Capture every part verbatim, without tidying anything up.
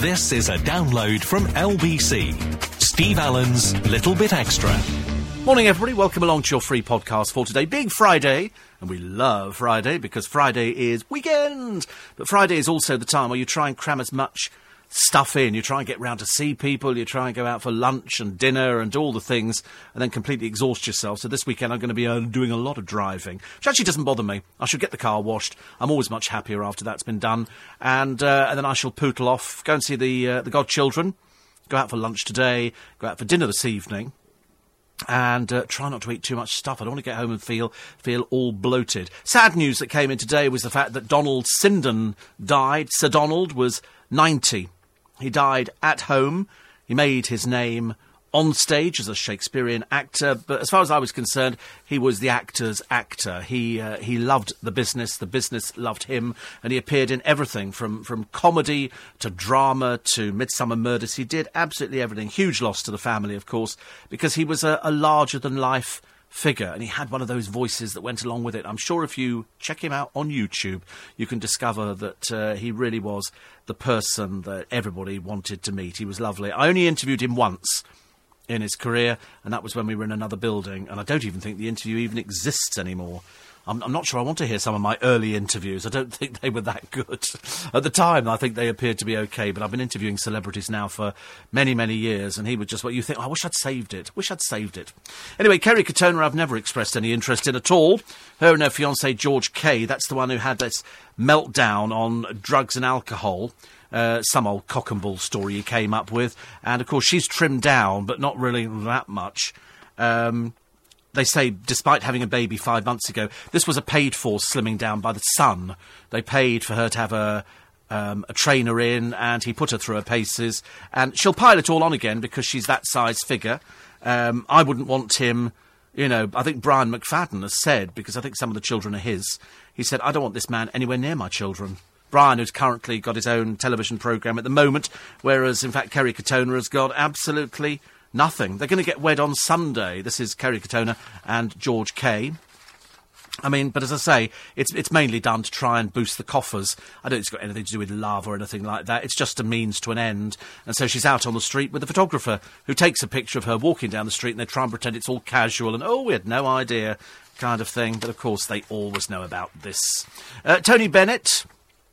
This is a download from L B C. Steve Allen's Little Bit Extra. Morning, everybody. Welcome along to your free podcast for today. Big Friday, and we love Friday because Friday is weekend. But Friday is also the time where you try and cram as much stuff in. You try and get round to see people, you try and go out for lunch and dinner and all the things, and then completely exhaust yourself. So this weekend I'm going to be uh, doing a lot of driving, which actually doesn't bother me. I should get the car washed. I'm always much happier after that's been done. And, uh, and then I shall pootle off, go and see the, uh, the godchildren, go out for lunch today, go out for dinner this evening. And uh, try not to eat too much stuff. I don't want to get home and feel feel all bloated. Sad news that came in today was the fact that Donald Sinden died. Sir Donald was ninety. He died at home. He made his name on stage as a Shakespearean actor, but as far as I was concerned, he was the actor's actor. He uh, he loved the business, the business loved him, and he appeared in everything from, from comedy to drama to Midsummer Murders. He did absolutely everything. Huge loss to the family, of course, because he was a, a larger-than-life figure, and he had one of those voices that went along with it. I'm sure if you check him out on YouTube, you can discover that uh, he really was the person that everybody wanted to meet. He was lovely. I only interviewed him once in his career, and that was when we were in another building, and I don't even think the interview even exists anymore. I'm, I'm not sure I want to hear some of my early interviews. I don't think they were that good. At the time, I think they appeared to be okay, but I've been interviewing celebrities now for many, many years, and he was just what you think, oh, I wish I'd saved it. Wish I'd saved it. Anyway, Kerry Katona I've never expressed any interest in at all. Her and her fiancé, George Kay, that's the one who had this meltdown on drugs and alcohol. Uh, some old cock and bull story he came up with. And, of course, she's trimmed down, but not really that much. Um... They say, despite having a baby five months ago, this was a paid-for slimming down by the Sun. They paid for her to have a, um, a trainer in, and he put her through her paces. And she'll pile it all on again because she's that size figure. Um, I wouldn't want him, you know, I think Brian McFadden has said, because I think some of the children are his, he said, I don't want this man anywhere near my children. Brian, who's currently got his own television programme at the moment, whereas, in fact, Kerry Katona has got absolutely nothing. They're going to get wed on Sunday. This is Kerry Katona and George Kay. I mean, but as I say, it's it's mainly done to try and boost the coffers. I don't think it's got anything to do with love or anything like that. It's just a means to an end. And so she's out on the street with a photographer who takes a picture of her walking down the street, and they try and pretend it's all casual and, oh, we had no idea kind of thing. But, of course, they always know about this. Uh, Tony Bennett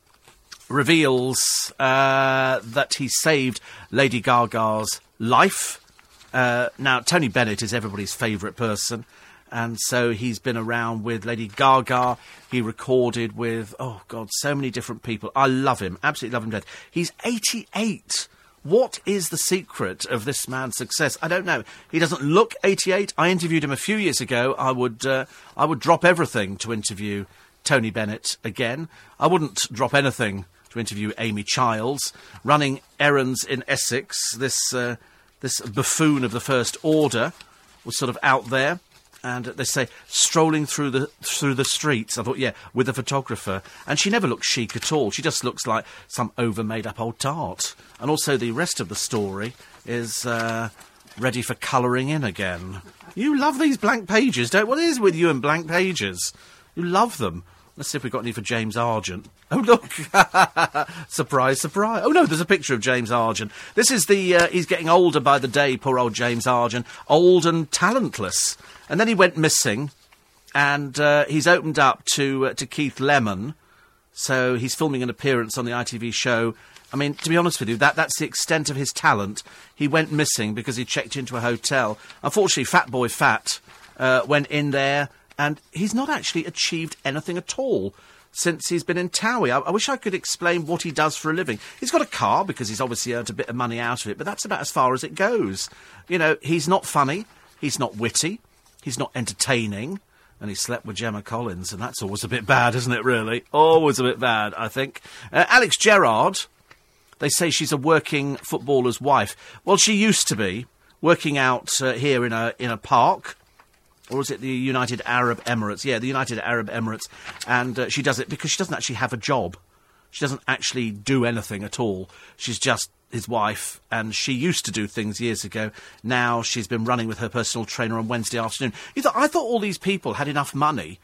reveals uh, that he saved Lady Gaga's life. Uh, now, Tony Bennett is everybody's favourite person, and so he's been around with Lady Gaga. He recorded with, oh, God, so many different people. I love him, absolutely love him to death. He's eighty-eight. What is the secret of this man's success? I don't know. He doesn't look eighty-eight. I interviewed him a few years ago. I would, uh, I would drop everything to interview Tony Bennett again. I wouldn't drop anything to interview Amy Childs. Running errands in Essex, this... Uh, This buffoon of the First Order was sort of out there, and they say strolling through the through the streets. I thought, yeah, with a photographer, and she never looks chic at all. She just looks like some over-made-up old tart. And also, the rest of the story is uh, ready for colouring in again. You love these blank pages, don't? What is with you and blank pages? You love them. Let's see if we've got any for James Argent. Oh, look. Surprise, surprise. Oh, no, there's a picture of James Argent. This is the... Uh, he's getting older by the day, poor old James Argent. Old and talentless. And then he went missing, and uh, he's opened up to uh, to Keith Lemon. So he's filming an appearance on the I T V show. I mean, to be honest with you, that that's the extent of his talent. He went missing because he checked into a hotel. Unfortunately, Fat Boy Fat uh, went in there, and he's not actually achieved anything at all since he's been in Towie. I, I wish I could explain what he does for a living. He's got a car because he's obviously earned a bit of money out of it, but that's about as far as it goes. You know, he's not funny, he's not witty, he's not entertaining, and he slept with Gemma Collins, and that's always a bit bad, isn't it, really? Always a bit bad, I think. Uh, Alex Gerrard, they say she's a working footballer's wife. Well, she used to be, working out uh, here in a in a park. Or is it the United Arab Emirates? Yeah, the United Arab Emirates. And uh, she does it because she doesn't actually have a job. She doesn't actually do anything at all. She's just his wife, and she used to do things years ago. Now she's been running with her personal trainer on Wednesday afternoon. You thought, I thought all these people had enough money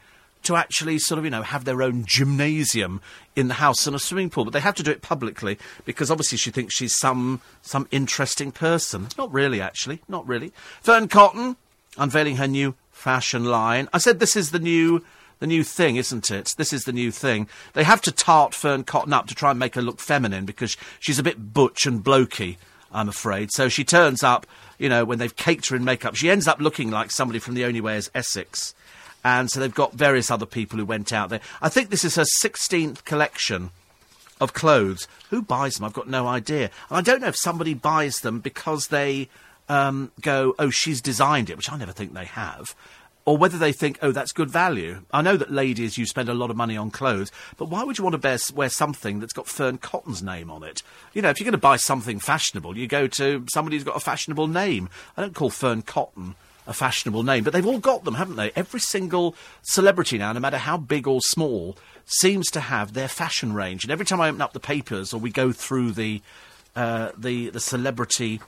to actually sort of, you know, have their own gymnasium in the house and a swimming pool. But they have to do it publicly because obviously she thinks she's some some interesting person. Not really, actually. Not really. Fearne Cotton unveiling her new fashion line. I said this is the new... The new thing, isn't it? This is the new thing. They have to tart Fearne Cotton up to try and make her look feminine because she's a bit butch and blokey, I'm afraid. So she turns up, you know, when they've caked her in makeup. She ends up looking like somebody from The Only Way is Essex. And so they've got various other people who went out there. I think this is her sixteenth collection of clothes. Who buys them? I've got no idea. And I don't know if somebody buys them because they um, go, oh, she's designed it, which I never think they have. Or whether they think, oh, that's good value. I know that ladies, you spend a lot of money on clothes, but why would you want to bear, wear something that's got Fearne Cotton's name on it? You know, if you're going to buy something fashionable, you go to somebody who's got a fashionable name. I don't call Fearne Cotton a fashionable name, but they've all got them, haven't they? Every single celebrity now, no matter how big or small, seems to have their fashion range. And every time I open up the papers or we go through the uh, the the celebrity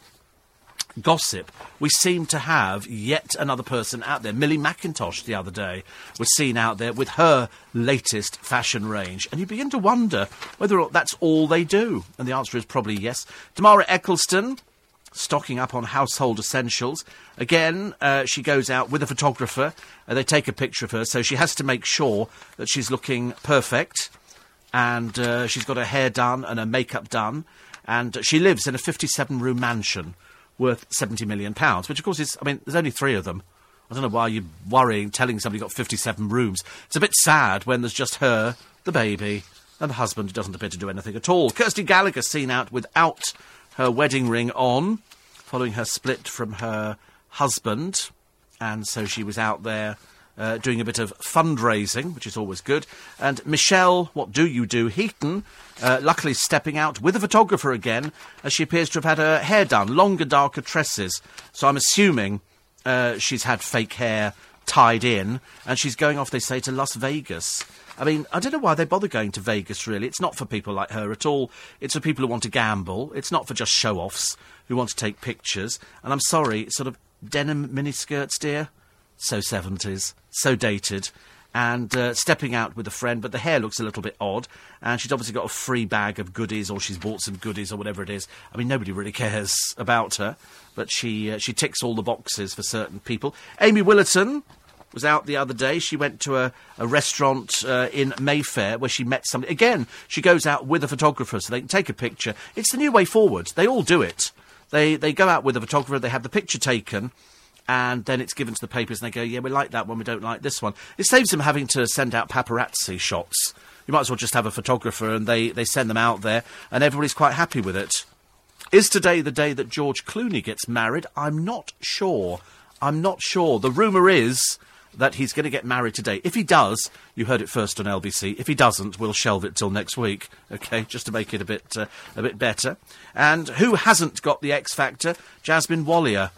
gossip, we seem to have yet another person out there. Millie McIntosh the other day was seen out there with her latest fashion range, and you begin to wonder whether or not that's all they do. And the answer is probably yes. Tamara Eccleston, stocking up on household essentials. Again, uh, she goes out with a photographer, and they take a picture of her, so she has to make sure that she's looking perfect, and uh, she's got her hair done and her makeup done, and she lives in a fifty-seven room mansion worth seventy million pounds, which of course is, I mean, there's only three of them. I don't know why you're worrying, telling somebody got fifty-seven rooms. It's a bit sad when there's just her, the baby, and the husband who doesn't appear to do anything at all. Kirsty Gallagher seen out without her wedding ring on, following her split from her husband, and so she was out there uh, doing a bit of fundraising, which is always good. And Michelle, what do you do, Heaton, Uh, luckily stepping out with a photographer again, as she appears to have had her hair done, longer, darker tresses. So I'm assuming uh, she's had fake hair tied in, and she's going off, they say, to Las Vegas. I mean, I don't know why they bother going to Vegas, really. It's not for people like her at all. It's for people who want to gamble. It's not for just show-offs who want to take pictures. And I'm sorry, sort of denim miniskirts, dear? So seventies. So dated. And uh, stepping out with a friend, but the hair looks a little bit odd, and she's obviously got a free bag of goodies, or she's bought some goodies, or whatever it is. I mean, nobody really cares about her, but she uh, she ticks all the boxes for certain people. Amy Willerton was out the other day. She went to a, a restaurant uh, in Mayfair where she met somebody. Again, she goes out with a photographer so they can take a picture. It's the new way forward. They all do it. They they go out with a photographer, they have the picture taken, and then it's given to the papers, and they go, yeah, we like that one, we don't like this one. It saves them having to send out paparazzi shots. You might as well just have a photographer, and they, they send them out there, and everybody's quite happy with it. Is today the day that George Clooney gets married? I'm not sure. I'm not sure. The rumour is that he's going to get married today. If he does, you heard it first on L B C. If he doesn't, we'll shelve it till next week, OK, just to make it a bit, uh, a bit better. And who hasn't got the X Factor? Jasmine Wallier.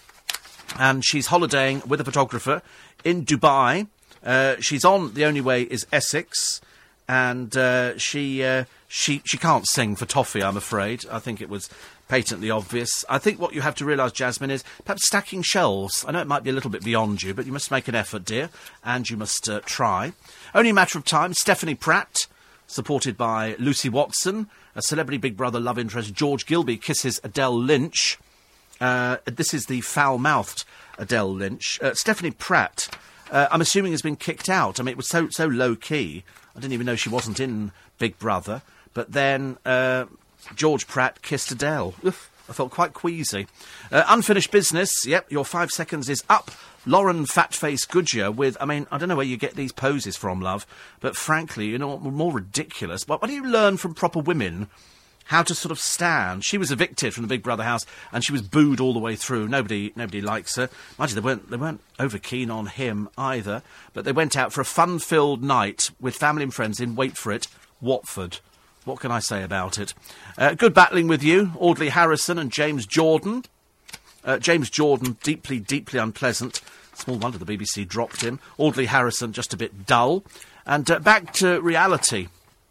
And she's holidaying with a photographer in Dubai. Uh, she's on The Only Way is Essex, and uh, she uh, she she can't sing for toffee, I'm afraid. I think it was patently obvious. I think what you have to realise, Jasmine, is perhaps stacking shelves. I know it might be a little bit beyond you, but you must make an effort, dear, and you must uh, try. Only a matter of time. Stephanie Pratt, supported by Lucy Watson, a celebrity Big Brother love interest. George Gilby kisses Adele Lynch. Uh, this is the foul-mouthed Adele Lynch. Uh, Stephanie Pratt, uh, I'm assuming, has been kicked out. I mean, it was so so low-key. I didn't even know she wasn't in Big Brother. But then uh, George Pratt kissed Adele. Oof, I felt quite queasy. Uh, unfinished business. Yep, your five seconds is up. Lauren Fatface Goodyear with, I mean, I don't know where you get these poses from, love, but frankly, you know what, more ridiculous. What, what do you learn from proper women? How to sort of stand. She was evicted from the Big Brother house, and she was booed all the way through. Nobody, nobody likes her. Mind you, they weren't, they weren't over keen on him either. But they went out for a fun-filled night with family and friends in, wait for it, Watford. What can I say about it? Uh, good battling with you, Audley Harrison and James Jordan. Uh, James Jordan, deeply, deeply unpleasant. Small wonder the B B C dropped him. Audley Harrison, just a bit dull. And uh, back to reality.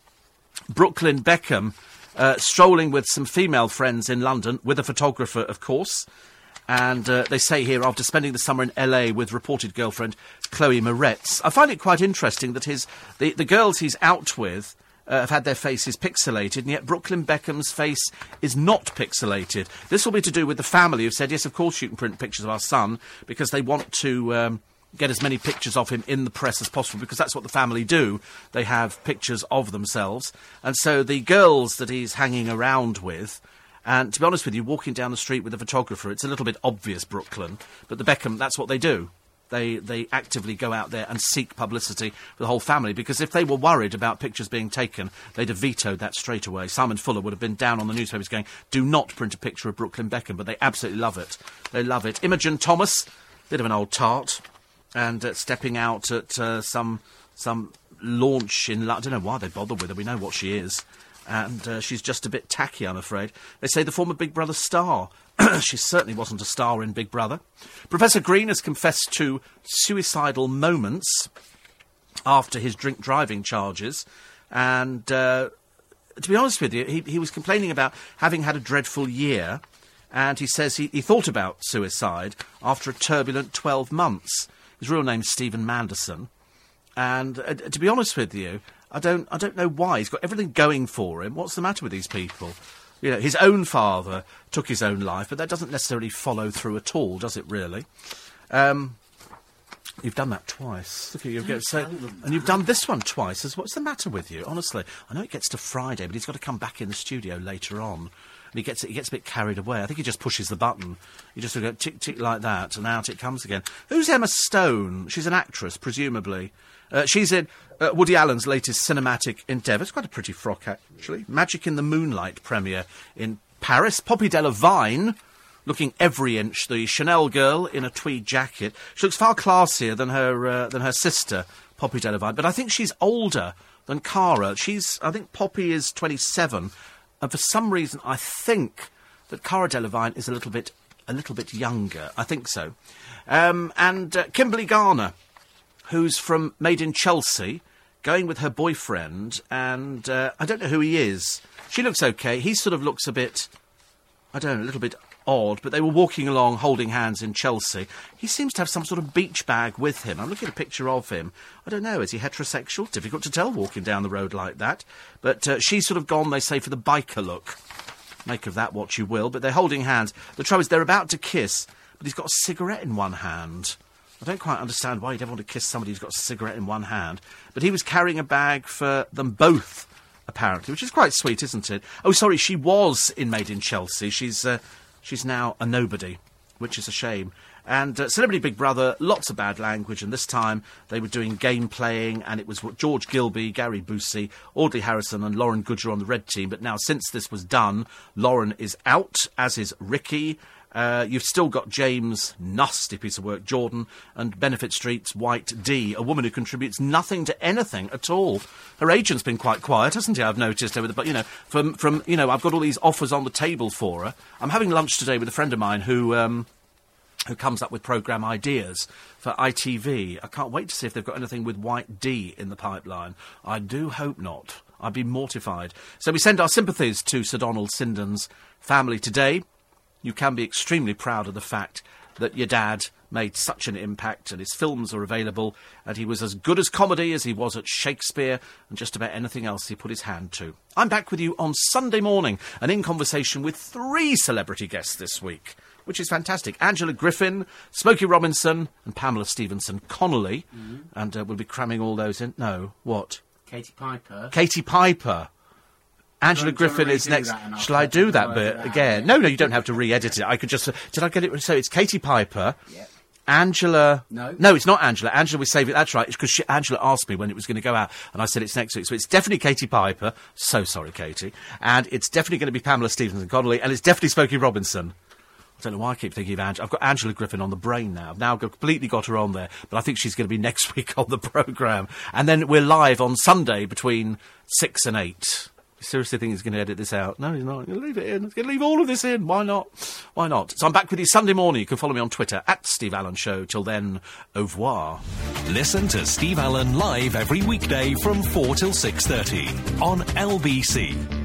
Brooklyn Beckham. Uh, strolling with some female friends in London, with a photographer, of course. And uh, they say here, after spending the summer in L A with reported girlfriend Chloe Moretz. I find it quite interesting that his the, the girls he's out with uh, have had their faces pixelated, and yet Brooklyn Beckham's face is not pixelated. This will be to do with the family who've said, yes, of course you can print pictures of our son, because they want to um, get as many pictures of him in the press as possible, because that's what the family do. They have pictures of themselves. And so the girls that he's hanging around with... And to be honest with you, walking down the street with a photographer, it's a little bit obvious, Brooklyn. But the Beckham, that's what they do. They they actively go out there and seek publicity for the whole family, because if they were worried about pictures being taken, they'd have vetoed that straight away. Simon Fuller would have been down on the newspapers going, do not print a picture of Brooklyn Beckham, but they absolutely love it. They love it. Imogen Thomas, bit of an old tart, and uh, stepping out at uh, some some launch in... I don't know why they bother with her, we know what she is. And uh, she's just a bit tacky, I'm afraid. They say the former Big Brother star. She certainly wasn't a star in Big Brother. Professor Green has confessed to suicidal moments after his drink-driving charges. And uh, to be honest with you, he, he was complaining about having had a dreadful year. And he says he, he thought about suicide after a turbulent twelve months. His real name's Stephen Manderson. And uh, to be honest with you... I don't I don't know why. He's got everything going for him. What's the matter with these people? You know, his own father took his own life, but that doesn't necessarily follow through at all, does it really? Um, you've done that twice. Look at you. Get, so, and you've done this one twice. As what's the matter with you? Honestly, I know it gets to Friday, but he's got to come back in the studio later on. And he gets he gets a bit carried away. I think he just pushes the button. You just sort of go tick, tick like that, and out it comes again. Who's Emma Stone? She's an actress, presumably. Uh, she's in uh, Woody Allen's latest cinematic endeavour. It's quite a pretty frock, actually. Magic in the Moonlight premiere in Paris. Poppy Delevingne, looking every inch the Chanel girl in a tweed jacket. She looks far classier than her uh, than her sister, Poppy Delevingne. But I think she's older than Cara. She's, I think Poppy is twenty-seven, and for some reason I think that Cara Delevingne is a little bit a little bit younger. I think so. Um, and uh, Kimberly Garner, who's from Made in Chelsea, going with her boyfriend, and uh, I don't know who he is. She looks okay. He sort of looks a bit, I don't know, a little bit odd, but they were walking along holding hands in Chelsea. He seems to have some sort of beach bag with him. I'm looking at a picture of him. I don't know, is he heterosexual? Difficult to tell walking down the road like that. But uh, she's sort of gone, they say, for the biker look. Make of that what you will, but they're holding hands. The trouble is they're about to kiss, but he's got a cigarette in one hand. I don't quite understand why you'd ever want to kiss somebody who's got a cigarette in one hand. But he was carrying a bag for them both, apparently, which is quite sweet, isn't it? Oh, sorry, she was in Made in Chelsea. She's uh, she's now a nobody, which is a shame. And uh, Celebrity Big Brother, lots of bad language, and this time they were doing game playing, and it was George Gilby, Gary Busey, Audley Harrison and Lauren Goodger on the red team. But now, since this was done, Lauren is out, as is Ricky. Uh, you've still got James, nasty piece of work, Jordan, and Benefit Street's White D, a woman who contributes nothing to anything at all. Her agent's been quite quiet, hasn't he? I've noticed over the, but you know, from from you know, I've got all these offers on the table for her. I'm having lunch today with a friend of mine who um, who comes up with programme ideas for I T V. I can't wait to see if they've got anything with White D in the pipeline. I do hope not. I'd be mortified. So we send our sympathies to Sir Donald Sinden's family today. You can be extremely proud of the fact that your dad made such an impact, and his films are available, and he was as good as comedy as he was at Shakespeare and just about anything else he put his hand to. I'm back with you on Sunday morning, and in conversation with three celebrity guests this week, which is fantastic. Angela Griffin, Smokey Robinson, and Pamela Stephenson Connolly. Mm-hmm. And uh, we'll be cramming all those in. No, what? Katie Piper. Katie Piper. Angela Griffin is next. Shall I do that bit again? No, no, you don't have to re-edit it. I could just... Uh, did I get it? So it's Katie Piper. Yeah. Angela... No. No, it's not Angela. Angela, we save it. That's right. Because Angela asked me when it was going to go out, and I said it's next week. So it's definitely Katie Piper. So sorry, Katie. And it's definitely going to be Pamela Stephenson Connolly, and it's definitely Smokey Robinson. I don't know why I keep thinking of Angela. I've got Angela Griffin on the brain now. I've now completely got her on there, but I think she's going to be next week on the programme. And then we're live on Sunday between six and eight. You seriously think he's going to edit this out? No, he's not. He's going to leave it in. He's going to leave all of this in. Why not? Why not? So I'm back with you Sunday morning. You can follow me on Twitter, at Steve Allen Show. Till then, au revoir. Listen to Steve Allen live every weekday from four till six thirty on L B C.